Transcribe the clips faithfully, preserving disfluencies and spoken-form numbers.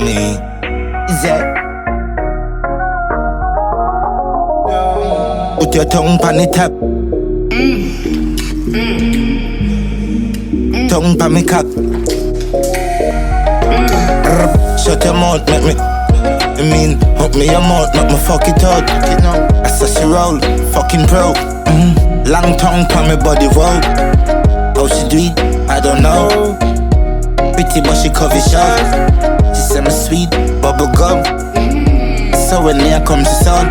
Blow me. Is that? Put your tongue on the tap. Mm. Mm. Tongue on me cock. Mm. Shut your mouth, make me. I mean, hook me your mouth, make me fuck it out. You know, I saw she roll, fucking pro. Mm. Long tongue on me body roll. How she do it, I don't know. Pretty but she cover short. She say me sweet, bubble gum. So when near comes the sun.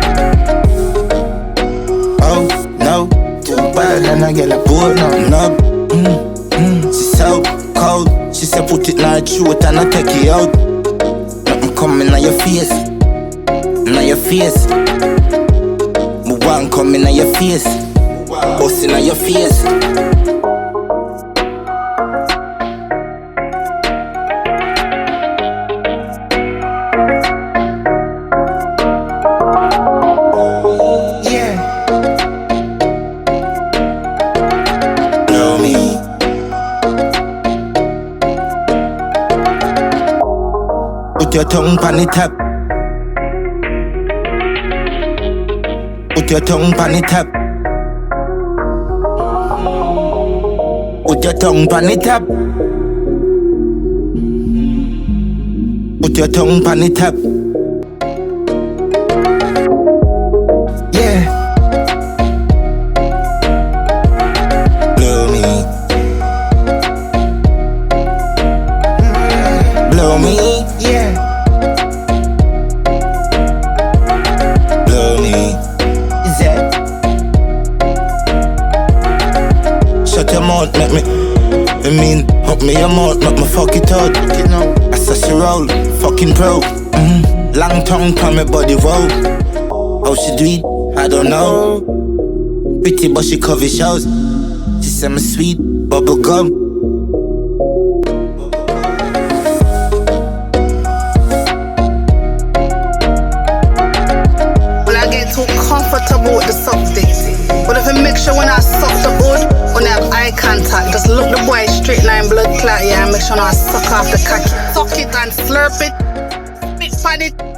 Oh no, too bad and I get a board no, no. Mm, mm. She so cold. She say put it like truth and I take it out. Nothing coming on your face, on your face. Me want coming on your face, busting on your face. Put your tongue on the tap. Put your tongue on the tap. Put your tongue on the tap. Put your tongue on the tap. Yeah. Blow me. Blow me. Yeah. Blow me. Is that? Shut your mouth, make me. I mean, hook me your mouth, make me fuck it out. You know, I saw she roll, fucking pro. Mm. Long tongue on me body roll. How she do it, I don't know. Pretty but she cover shows. She say me sweet, bubble gum. Comfortable with the substance. But if it makes sure when I suck the wood, when I have eye contact, just look the boy straight line blood clot, yeah, and make sure I suck off the cocky. Suck it and slurp it. Spit on it.